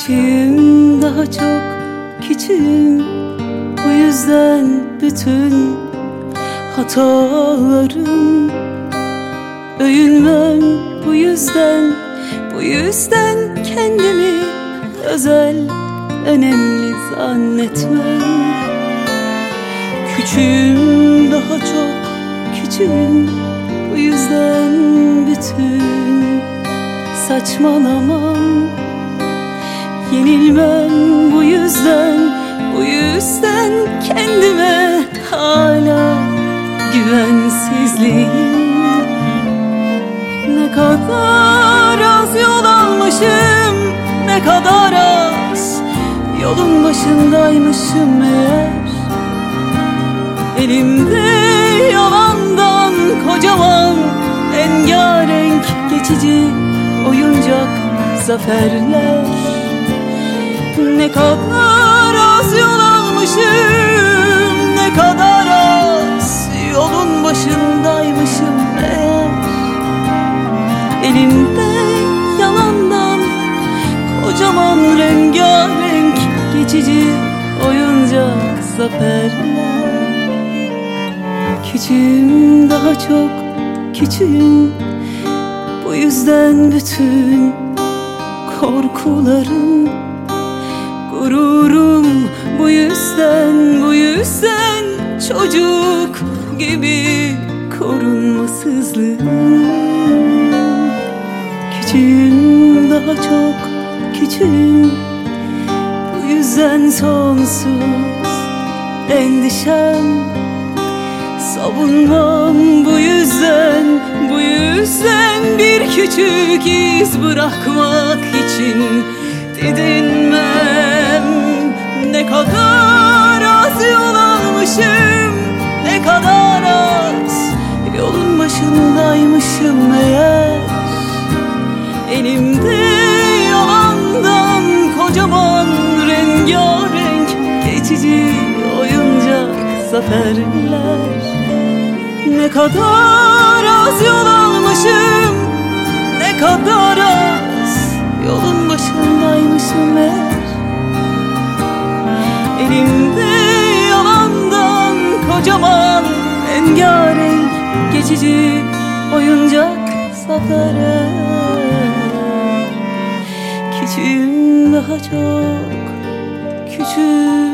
Küçüğüm, daha çok küçüğüm. Bu yüzden bütün hatalarım. Övünmem bu yüzden, bu yüzden kendimi özel, önemli zannetmem. Küçüğüm, daha çok küçüğüm. Bu yüzden bütün saçmalamam. Yenilmem bu yüzden, bu yüzden kendime hala güvensizliğim. Ne kadar az yol almışım, ne kadar az yolun başındaymışım meğer. Elimde yalandan kocaman, rengarenk geçici oyuncak zaferler. Ne kadar az yol almışım, ne kadar az yolun başındaymışım meğer. Elimde yalandan kocaman, rengarenk geçici oyuncak zaferler. Küçüğüm, daha çok küçüğüm. Bu yüzden bütün korkularım, gururum bu yüzden, bu yüzden çocuk gibi korunmasızlığım. Küçüğüm, daha çok küçüğüm. Bu yüzden sonsuz endişem. Savunmam bu yüzden, bu yüzden bir küçük iz bırakmak için didinmem. Ne kadar az yol almışım, ne kadar az yolun başındaymışım meğer. Elimde yalandan kocaman, rengarenk geçici oyuncak zaferler. Ne kadar az yol almışım, ne kadar az yolun başındaymışım meğer. Elimde yalandan kocaman, rengarenk geçici oyuncak zaferler. Küçüğüm, daha çok küçüğüm.